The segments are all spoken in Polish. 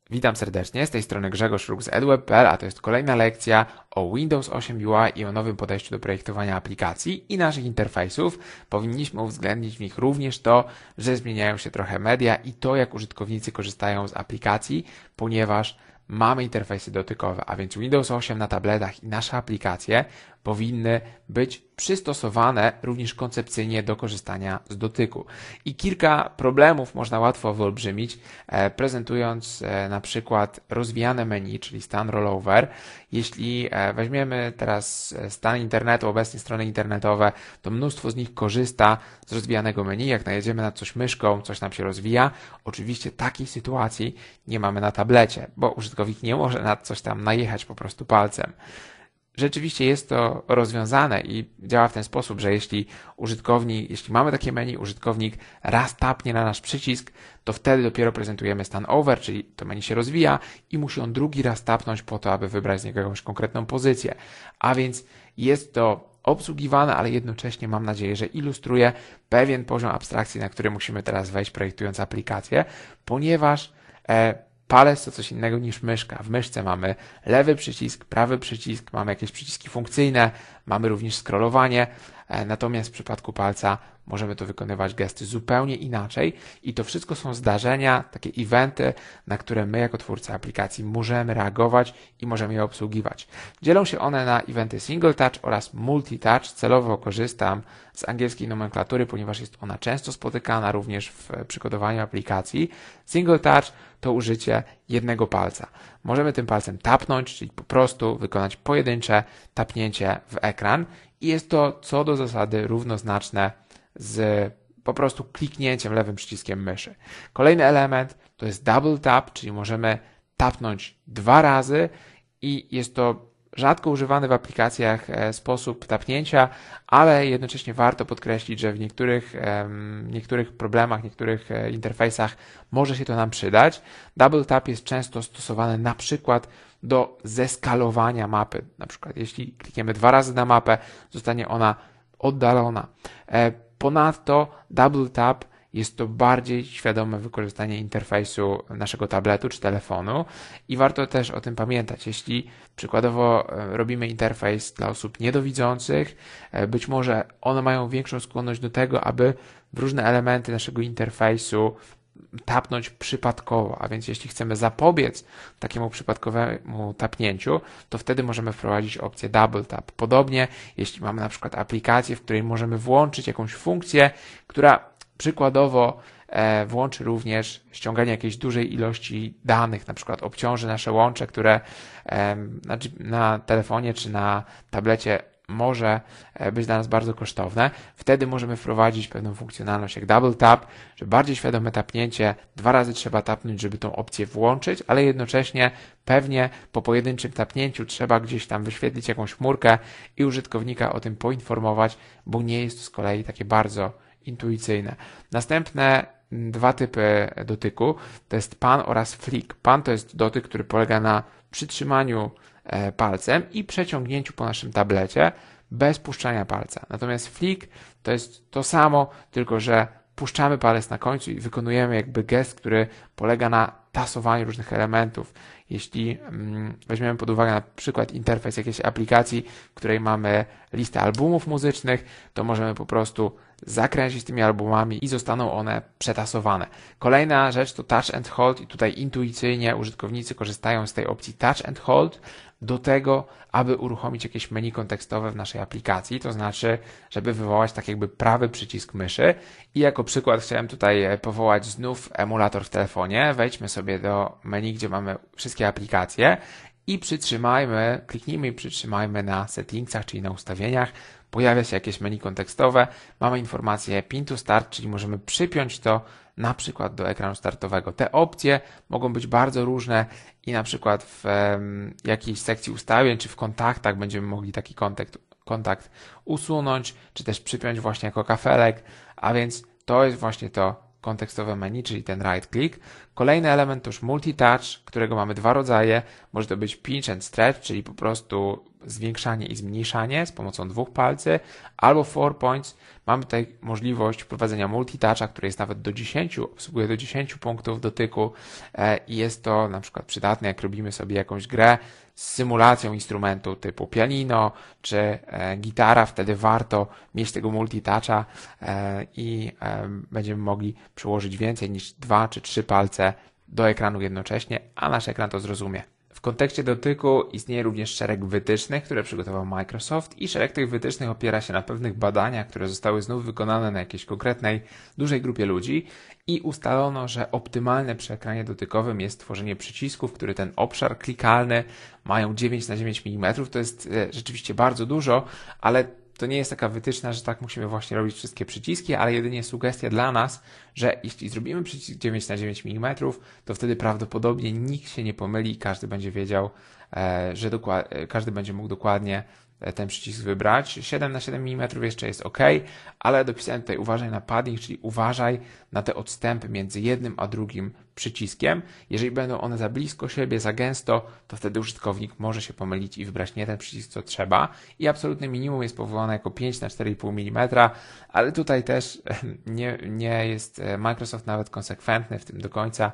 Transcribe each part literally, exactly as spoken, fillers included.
Witam serdecznie, z tej strony Grzegorz Ruk z edweb kropka p l, a to jest kolejna lekcja o Windows osiem U I i o nowym podejściu do projektowania aplikacji i naszych interfejsów. Powinniśmy uwzględnić w nich również to, że zmieniają się trochę media i to, jak użytkownicy korzystają z aplikacji, ponieważ mamy interfejsy dotykowe, a więc Windows osiem na tabletach i nasze aplikacje powinny być przystosowane również koncepcyjnie do korzystania z dotyku. I kilka problemów można łatwo wyolbrzymić, e, prezentując e, na przykład rozwijane menu, czyli stan rollover. Jeśli e, weźmiemy teraz stan internetu, obecnie strony internetowe, to mnóstwo z nich korzysta z rozwijanego menu. Jak najedziemy na coś myszką, coś nam się rozwija. Oczywiście takiej sytuacji nie mamy na tablecie, bo użytkownik nie może na coś tam najechać po prostu palcem. Rzeczywiście jest to rozwiązane i działa w ten sposób, że jeśli użytkownik, jeśli mamy takie menu, użytkownik raz tapnie na nasz przycisk, to wtedy dopiero prezentujemy stan over, czyli to menu się rozwija i musi on drugi raz tapnąć po to, aby wybrać z niego jakąś konkretną pozycję. A więc jest to obsługiwane, ale jednocześnie mam nadzieję, że ilustruje pewien poziom abstrakcji, na który musimy teraz wejść, projektując aplikację, ponieważ e, palec to coś innego niż myszka. W myszce mamy lewy przycisk, prawy przycisk, mamy jakieś przyciski funkcyjne, mamy również scrollowanie, natomiast w przypadku palca możemy to wykonywać gesty zupełnie inaczej i to wszystko są zdarzenia, takie eventy, na które my jako twórcy aplikacji możemy reagować i możemy je obsługiwać. Dzielą się one na eventy single touch oraz multi touch. Celowo korzystam z angielskiej nomenklatury, ponieważ jest ona często spotykana również w przygotowaniu aplikacji. Single touch to użycie jednego palca. Możemy tym palcem tapnąć, czyli po prostu wykonać pojedyncze tapnięcie w ekran i jest to co do zasady równoznaczne z po prostu kliknięciem lewym przyciskiem myszy. Kolejny element to jest double tap, czyli możemy tapnąć dwa razy i jest to rzadko używany w aplikacjach sposób tapnięcia, ale jednocześnie warto podkreślić, że w niektórych, niektórych problemach, niektórych interfejsach może się to nam przydać. Double tap jest często stosowany na przykład do zeskalowania mapy. Na przykład jeśli klikniemy dwa razy na mapę, zostanie ona oddalona. Ponadto double tap jest to bardziej świadome wykorzystanie interfejsu naszego tabletu czy telefonu i warto też o tym pamiętać. Jeśli przykładowo robimy interfejs dla osób niedowidzących, być może one mają większą skłonność do tego, aby w różne elementy naszego interfejsu tapnąć przypadkowo, a więc jeśli chcemy zapobiec takiemu przypadkowemu tapnięciu, to wtedy możemy wprowadzić opcję double tap. Podobnie, jeśli mamy na przykład aplikację, w której możemy włączyć jakąś funkcję, która przykładowo e, włączy również ściąganie jakiejś dużej ilości danych, na przykład obciąży nasze łącze, które e, na, na telefonie czy na tablecie może być dla nas bardzo kosztowne. Wtedy możemy wprowadzić pewną funkcjonalność jak double tap, że bardziej świadome tapnięcie, dwa razy trzeba tapnąć, żeby tą opcję włączyć, ale jednocześnie pewnie po pojedynczym tapnięciu trzeba gdzieś tam wyświetlić jakąś chmurkę i użytkownika o tym poinformować, bo nie jest to z kolei takie bardzo intuicyjne. Następne dwa typy dotyku to jest pan oraz flick. Pan to jest dotyk, który polega na przytrzymaniu palcem i przeciągnięciu po naszym tablecie bez puszczania palca. Natomiast flick to jest to samo, tylko że puszczamy palec na końcu i wykonujemy jakby gest, który polega na tasowaniu różnych elementów. Jeśli mm, weźmiemy pod uwagę na przykład interfejs jakiejś aplikacji, w której mamy listę albumów muzycznych, to możemy po prostu zakręcić tymi albumami i zostaną one przetasowane. Kolejna rzecz to touch and hold i tutaj intuicyjnie użytkownicy korzystają z tej opcji touch and hold do tego, aby uruchomić jakieś menu kontekstowe w naszej aplikacji, to znaczy, żeby wywołać tak jakby prawy przycisk myszy i jako przykład chciałem tutaj powołać znów emulator w telefonie. Wejdźmy sobie do menu, gdzie mamy wszystkie aplikacje i przytrzymajmy, kliknijmy i przytrzymajmy na settingsach, czyli na ustawieniach. Pojawia się jakieś menu kontekstowe, mamy informację pin to start, czyli możemy przypiąć to na przykład do ekranu startowego. Te opcje mogą być bardzo różne i na przykład w um, jakiejś sekcji ustawień czy w kontaktach będziemy mogli taki kontakt, kontakt usunąć, czy też przypiąć właśnie jako kafelek, a więc to jest właśnie to kontekstowe menu, czyli ten right click. Kolejny element to już multi-touch, którego mamy dwa rodzaje. Może to być pinch and stretch, czyli po prostu zwiększanie i zmniejszanie z pomocą dwóch palcy, albo four points. Mamy tutaj możliwość wprowadzenia multi-toucha, który jest nawet do dziesięciu, obsługuje do dziesięciu punktów dotyku i jest to na przykład przydatne, jak robimy sobie jakąś grę z symulacją instrumentu typu pianino czy e, gitara, wtedy warto mieć tego multi-toucha e, i e, będziemy mogli przełożyć więcej niż dwa czy trzy palce do ekranu jednocześnie, a nasz ekran to zrozumie. W kontekście dotyku istnieje również szereg wytycznych, które przygotował Microsoft i szereg tych wytycznych opiera się na pewnych badaniach, które zostały znów wykonane na jakiejś konkretnej, dużej grupie ludzi i ustalono, że optymalne przy ekranie dotykowym jest tworzenie przycisków, który ten obszar klikalny mają dziewięć na dziewięć milimetrów. To jest e, rzeczywiście bardzo dużo, ale to nie jest taka wytyczna, że tak musimy właśnie robić wszystkie przyciski, ale jedynie sugestia dla nas, że jeśli zrobimy przycisk dziewięć na dziewięć milimetrów, to wtedy prawdopodobnie nikt się nie pomyli i każdy będzie wiedział, że dokład- każdy będzie mógł dokładnie ten przycisk wybrać. siedem na siedem milimetrów jeszcze jest ok, ale dopisałem tutaj uważaj na padding, czyli uważaj na te odstępy między jednym a drugim przyciskiem. Jeżeli będą one za blisko siebie, za gęsto, to wtedy użytkownik może się pomylić i wybrać nie ten przycisk, co trzeba. I absolutne minimum jest powołane jako pięć na cztery i pół milimetra, ale tutaj też nie, nie jest Microsoft nawet konsekwentny w tym do końca.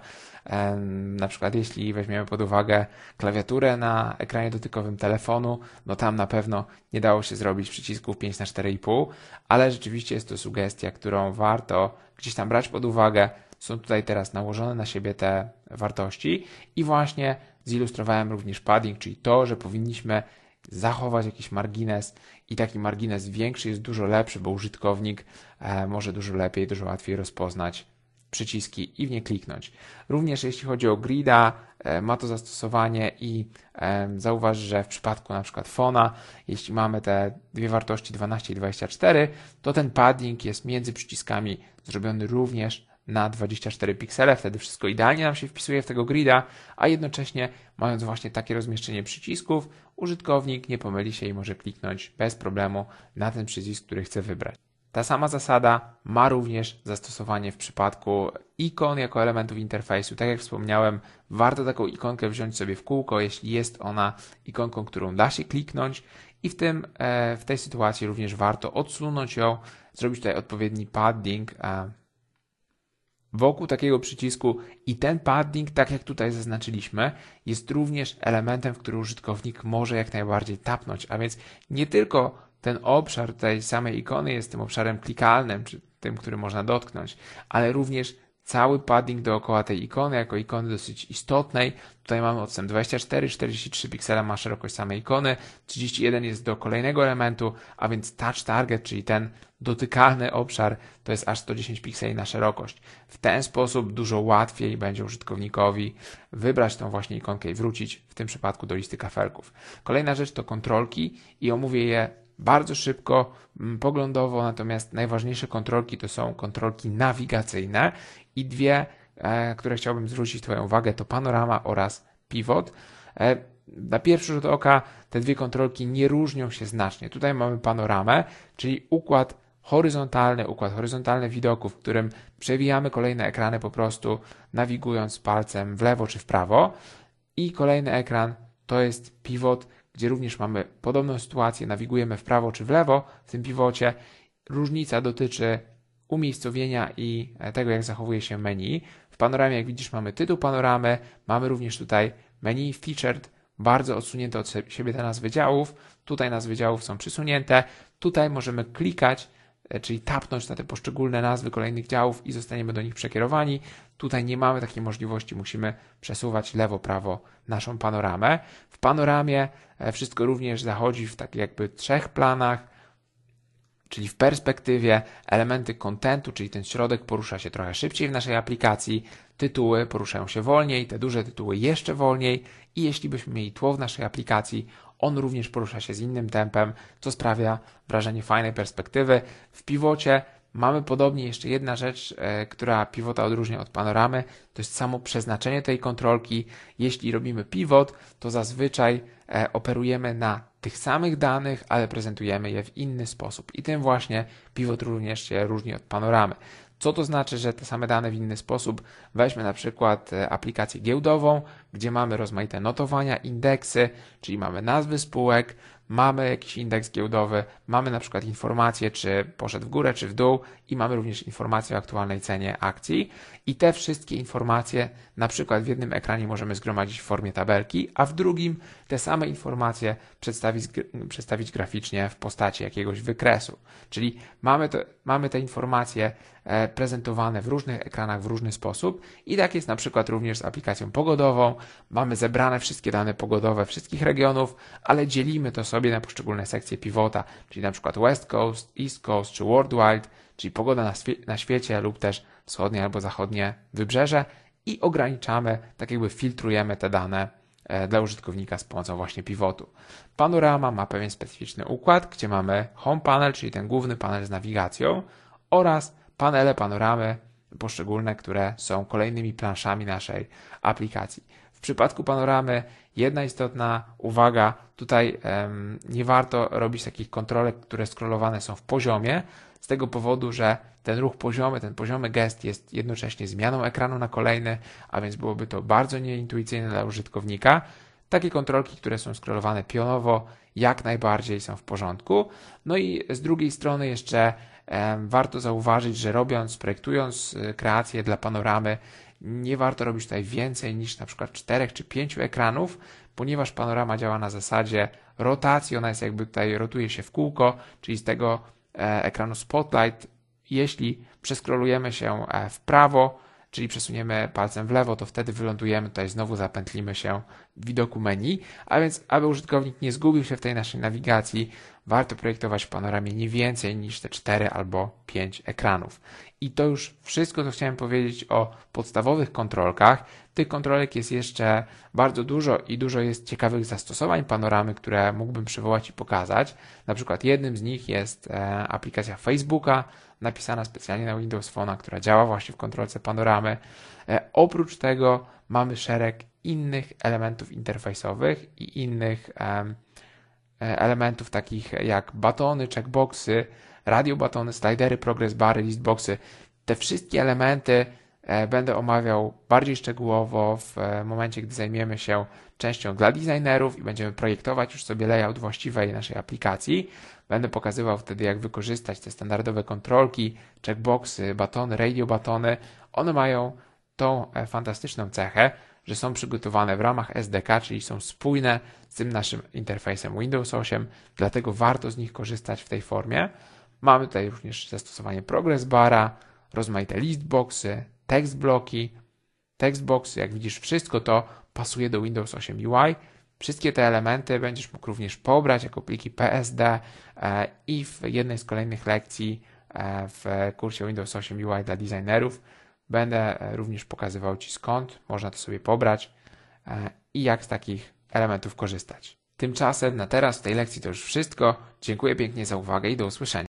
Na przykład jeśli weźmiemy pod uwagę klawiaturę na ekranie dotykowym telefonu, no tam na pewno nie dało się zrobić przycisków pięć na cztery i pół, ale rzeczywiście jest to sugestia, którą warto gdzieś tam brać pod uwagę. Są tutaj teraz nałożone na siebie te wartości i właśnie zilustrowałem również padding, czyli to, że powinniśmy zachować jakiś margines i taki margines większy jest dużo lepszy, bo użytkownik może dużo lepiej, dużo łatwiej rozpoznać przyciski i w nie kliknąć. Również jeśli chodzi o grida, ma to zastosowanie i zauważ, że w przypadku na przykład fona, jeśli mamy te dwie wartości dwanaście i dwadzieścia cztery, to ten padding jest między przyciskami zrobiony również na dwadzieścia cztery piksele, wtedy wszystko idealnie nam się wpisuje w tego grida, a jednocześnie mając właśnie takie rozmieszczenie przycisków, użytkownik nie pomyli się i może kliknąć bez problemu na ten przycisk, który chce wybrać. Ta sama zasada ma również zastosowanie w przypadku ikon jako elementów interfejsu. Tak jak wspomniałem, warto taką ikonkę wziąć sobie w kółko, jeśli jest ona ikonką, którą da się kliknąć i w, tym, w tej sytuacji również warto odsunąć ją, zrobić tutaj odpowiedni padding wokół takiego przycisku i ten padding, tak jak tutaj zaznaczyliśmy, jest również elementem, w który użytkownik może jak najbardziej tapnąć, a więc nie tylko ten obszar tej samej ikony jest tym obszarem klikalnym, czy tym, który można dotknąć, ale również cały padding dookoła tej ikony, jako ikony dosyć istotnej. Tutaj mamy odstęp dwadzieścia cztery, czterdzieści trzy piksela ma szerokość samej ikony, trzydzieści jeden jest do kolejnego elementu, a więc touch target, czyli ten dotykalny obszar, to jest aż sto dziesięć pikseli na szerokość. W ten sposób dużo łatwiej będzie użytkownikowi wybrać tą właśnie ikonkę i wrócić w tym przypadku do listy kafelków. Kolejna rzecz to kontrolki i omówię je bardzo szybko, poglądowo, natomiast najważniejsze kontrolki to są kontrolki nawigacyjne i dwie, e, które chciałbym zwrócić Twoją uwagę, to panorama oraz pivot. E, na pierwszy rzut oka te dwie kontrolki nie różnią się znacznie. Tutaj mamy panoramę, czyli układ horyzontalny, układ horyzontalny widoku, w którym przewijamy kolejne ekrany po prostu nawigując palcem w lewo czy w prawo i kolejny ekran to jest pivot, gdzie również mamy podobną sytuację, nawigujemy w prawo czy w lewo w tym pivocie. Różnica dotyczy umiejscowienia i tego, jak zachowuje się menu. W panoramie, jak widzisz, mamy tytuł panoramy, mamy również tutaj menu featured, bardzo odsunięte od siebie te nazwy działów. Tutaj nazwy działów są przysunięte. Tutaj możemy klikać, czyli tapnąć na te poszczególne nazwy kolejnych działów i zostaniemy do nich przekierowani. Tutaj nie mamy takiej możliwości, musimy przesuwać lewo, prawo naszą panoramę. W panoramie wszystko również zachodzi w takich jakby trzech planach, czyli w perspektywie elementy kontentu, czyli ten środek porusza się trochę szybciej w naszej aplikacji, tytuły poruszają się wolniej, te duże tytuły jeszcze wolniej i jeśli byśmy mieli tło w naszej aplikacji, on również porusza się z innym tempem, co sprawia wrażenie fajnej perspektywy. W pivocie mamy podobnie jeszcze jedna rzecz, e, która pivota odróżnia od panoramy, to jest samo przeznaczenie tej kontrolki. Jeśli robimy pivot, to zazwyczaj e, operujemy na tych samych danych, ale prezentujemy je w inny sposób i tym właśnie pivot również się różni od panoramy. Co to znaczy, że te same dane w inny sposób? Weźmy na przykład aplikację giełdową, gdzie mamy rozmaite notowania, indeksy, czyli mamy nazwy spółek, mamy jakiś indeks giełdowy, mamy na przykład informację, czy poszedł w górę, czy w dół i mamy również informację o aktualnej cenie akcji i te wszystkie informacje na przykład w jednym ekranie możemy zgromadzić w formie tabelki, a w drugim te same informacje przedstawić, przedstawić graficznie w postaci jakiegoś wykresu. Czyli mamy, to, mamy te informacje prezentowane w różnych ekranach w różny sposób i tak jest na przykład również z aplikacją pogodową. Mamy zebrane wszystkie dane pogodowe wszystkich regionów, ale dzielimy to sobie na poszczególne sekcje pivota, czyli na przykład West Coast, East Coast czy Worldwide, czyli pogoda na, na świecie lub też wschodnie albo zachodnie wybrzeże i ograniczamy, tak jakby filtrujemy te dane dla użytkownika z pomocą właśnie pivotu. Panorama ma pewien specyficzny układ, gdzie mamy Home Panel, czyli ten główny panel z nawigacją oraz panele panoramy poszczególne, które są kolejnymi planszami naszej aplikacji. W przypadku panoramy jedna istotna uwaga, tutaj um, nie warto robić takich kontrolek, które scrollowane są w poziomie, z tego powodu, że ten ruch poziomy, ten poziomy gest jest jednocześnie zmianą ekranu na kolejny, a więc byłoby to bardzo nieintuicyjne dla użytkownika. Takie kontrolki, które są scrollowane pionowo, jak najbardziej są w porządku. No i z drugiej strony jeszcze um, warto zauważyć, że robiąc, projektując kreację dla panoramy, nie warto robić tutaj więcej niż na przykład czterech czy pięciu ekranów, ponieważ panorama działa na zasadzie rotacji, ona jest jakby tutaj rotuje się w kółko, czyli z tego e, ekranu Spotlight, jeśli przeskrolujemy się e, w prawo, czyli przesuniemy palcem w lewo, to wtedy wylądujemy, tutaj znowu zapętlimy się w widoku menu, a więc aby użytkownik nie zgubił się w tej naszej nawigacji, warto projektować w panoramie nie więcej niż te cztery albo pięć ekranów. I to już wszystko, co chciałem powiedzieć o podstawowych kontrolkach. Tych kontrolek jest jeszcze bardzo dużo i dużo jest ciekawych zastosowań panoramy, które mógłbym przywołać i pokazać. Na przykład jednym z nich jest e, aplikacja Facebooka, napisana specjalnie na Windows Phone'a, która działa właśnie w kontrolce panoramy. E, oprócz tego mamy szereg innych elementów interfejsowych i innych e, elementów takich jak batony, checkboxy, radio batony, slidery, progress bary, listboxy. Te wszystkie elementy będę omawiał bardziej szczegółowo w momencie, gdy zajmiemy się częścią dla designerów i będziemy projektować już sobie layout właściwej naszej aplikacji. Będę pokazywał wtedy, jak wykorzystać te standardowe kontrolki, checkboxy, batony, radio batony. One mają tą fantastyczną cechę, że są przygotowane w ramach S D K, czyli są spójne z tym naszym interfejsem Windows osiem, dlatego warto z nich korzystać w tej formie. Mamy tutaj również zastosowanie progress bara, rozmaite listboxy, text bloki, textboxy, jak widzisz, wszystko to pasuje do Windows osiem U I. Wszystkie te elementy będziesz mógł również pobrać jako pliki P S D i w jednej z kolejnych lekcji w kursie Windows osiem U I dla designerów będę również pokazywał Ci, skąd można to sobie pobrać i jak z takich elementów korzystać. Tymczasem na teraz w tej lekcji to już wszystko. Dziękuję pięknie za uwagę i do usłyszenia.